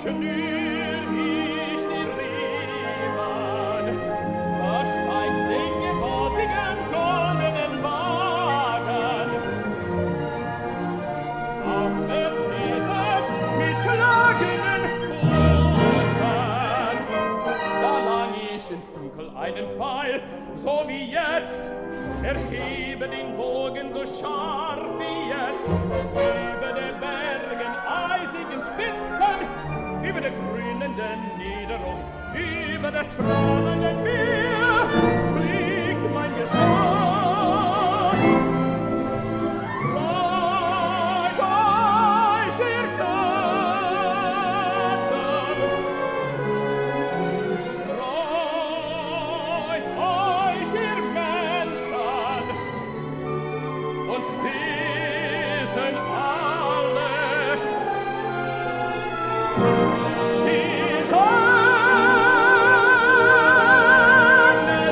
schnür ich die Riemen, da steigt den gewaltigen goldenen Wagen. Auf der Tretes mit schlagenden Kufen, da lang ich ins Dunkel einen Pfeil, so wie jetzt, erhebe den Bogen so scharf wie jetzt, über den Bergen eisigen Spitzen, über der grünenden Niederung, über das strahlende Meer, fliegt mein Geschoss. Freut euch, ihr Götter, freut euch, ihr Menschen, und wissen alle, die Sonne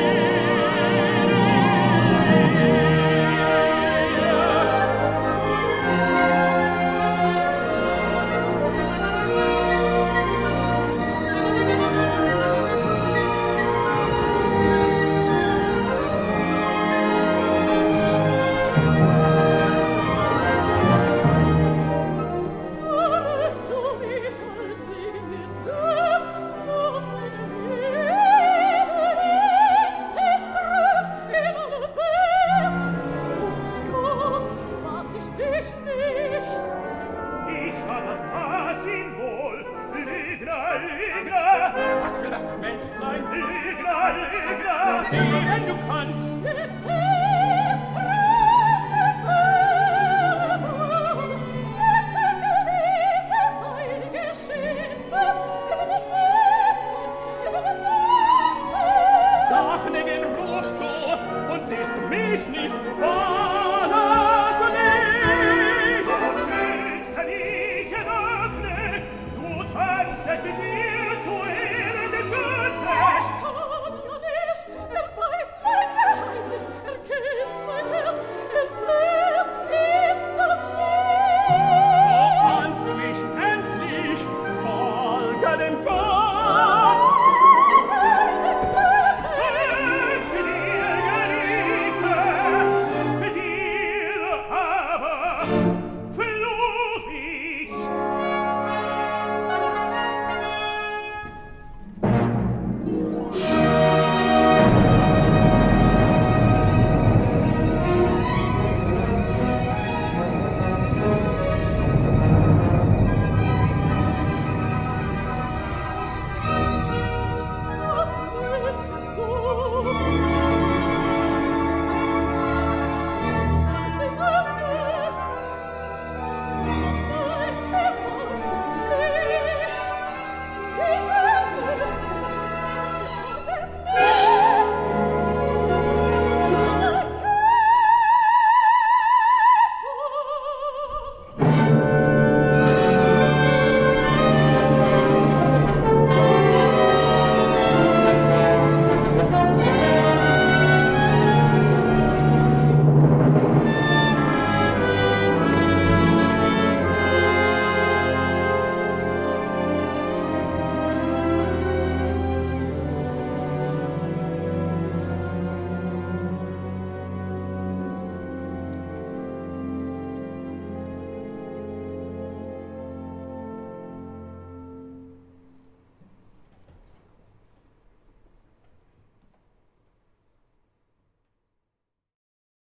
Sollst du mich als singest du, aus meinem Leben längst hintrug in alle Welt, und doch fass ich dich nicht. Ich aber fass ihn wohl, Ligra, Ligra. Was für das Menschlein, Ligra, Ligra. Wie wenn du kannst,